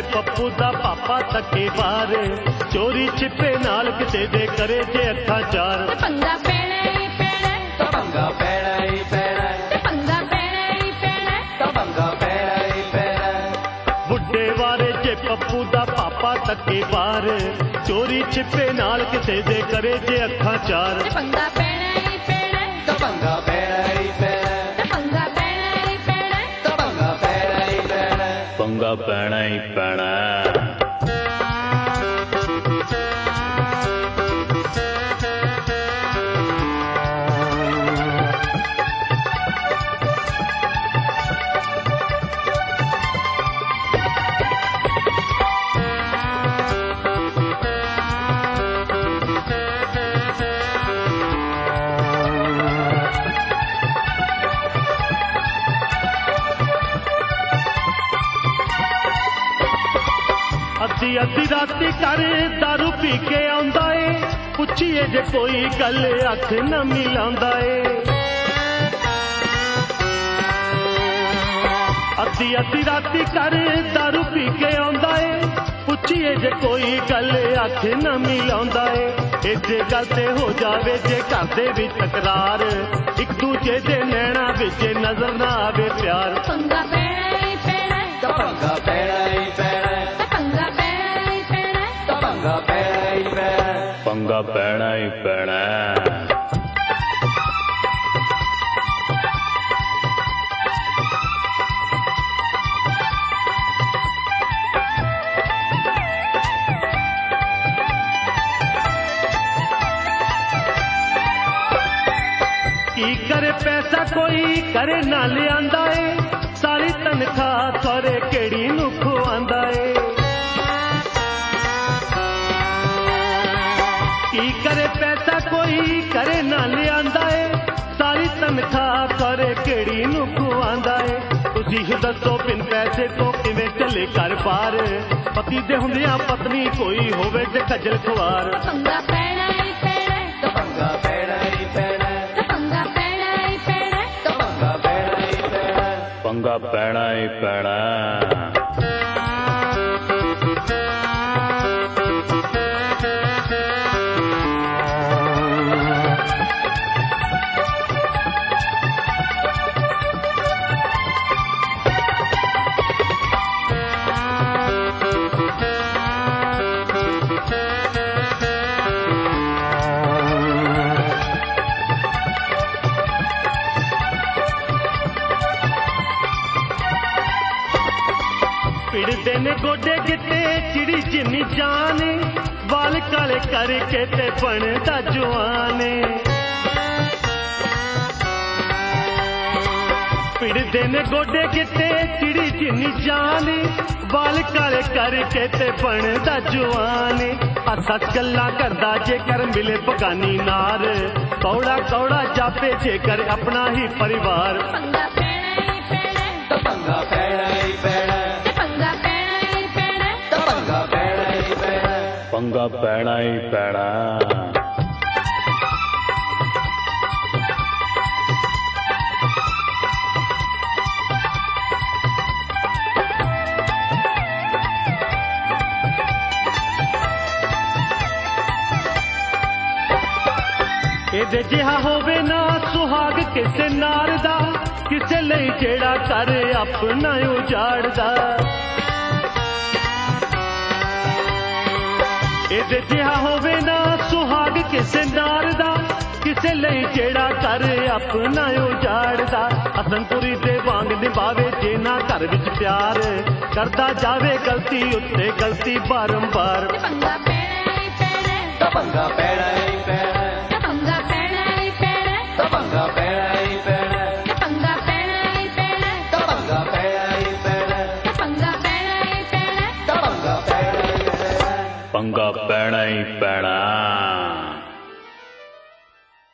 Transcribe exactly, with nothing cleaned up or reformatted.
पप्पू दा पापा तके बार, चोरी छिपे नाल किसे दे करे जे अखा चार। पंगा पैना ही पैना, तो पंगा पैना ही पैना, पंगा पैना ही पैना, तो पंगा पैना ही पैना। बुढ़े वारे जे पप्पू दा पापा तके बार, चोरी छिपे नाल किसे दे करे जे अखा चार। पंगा पैना ही पैना, तो पंगा पैना ही पैना, पंगा पैना ही पैना, तो पंगा पैना ही पैना। पंगा पैना ही पैना। अद्धी अद्धी राती कर दारू पी के आंदा ए, पुछिए जे कोई गल अख न मिलांदा ए। अद्धी अद्धी राती कर दारू पी के आंदा ए, पुछिए जे कोई गल अख न मिलांदा ए। ए जे गल ते हो जावे जे घर दे विच तकरार, एक दूजे दे नैना विच नजर ना आवे प्यार। पंगा पैना ही पैना, तो पंगा पैना ही पैना, पंगा पैना ही पैना, तो पंगा पैना ही पैना। पंगा पैना ही पैना। की करे पैसा कोई करे ना ले आंदा ए, सारी तनख्वाह थोड़े केड़ी नू खुआंदा ए। की करे पैसा कोई करे ना ले आंदा ए, सारी तनख्वाह थोड़े केड़ी नू खुआंदा ए। तुसी ही दसो बिन पैसे तो किवें चले घर बार, पति दे हुंदियां पत्नी कोई होवे जे खजल खुआर। पंगा पैना ही पैना, तो पंगा पैना ही पैना, पंगा पैना ही पैना, तो पंगा पैना ही पैना। पंगा पैना ही पैना। पिड़दे ने गोडे गिट्टे चिड़ी जिन्नी जाने, वाल काले करके ते बनदा जुआने। पिड़दे ने गोडे गिट्टे चिड़ी जिन्नी जाने, वाल काले करके ते बनदा जुआने। हस हस गल्लां करदा जेकर मिले बगानी नार, कौड़ा कौड़ा जापे जेकर अपना ही परिवार। पंगा पैना ही पैना, तो पंगा पैना ही पैना, पंगा पैना ही पैना, तो पंगा पैना ही पैना। पंगा पैना ही पैना। एदे जिहा होवे ना सुहाग किसे नार दा, किसे लई जेड़ा कर अपना उजाड़दा। एदे जिहा होवे ना सुहाग किसे नार दा, किसे लई जेड़ा कर अपना उजाड़दा। हसनपुरी दे वांग निभावे जे ना घर विच प्यार, करदा जावे गलती उत्ते गलती बारंबार। पंगा पैना ही पैना, तो पंगा पैना ही पैना, पंगा पैना ही पैना, तो पंगा पैना ही पैना, पंगा पैना ही पैना, तो पंगा पैना ही पैना, पंगा पैना ही पैना, तो पंगा पैना ही पैना। पंगा पैना ही पैना।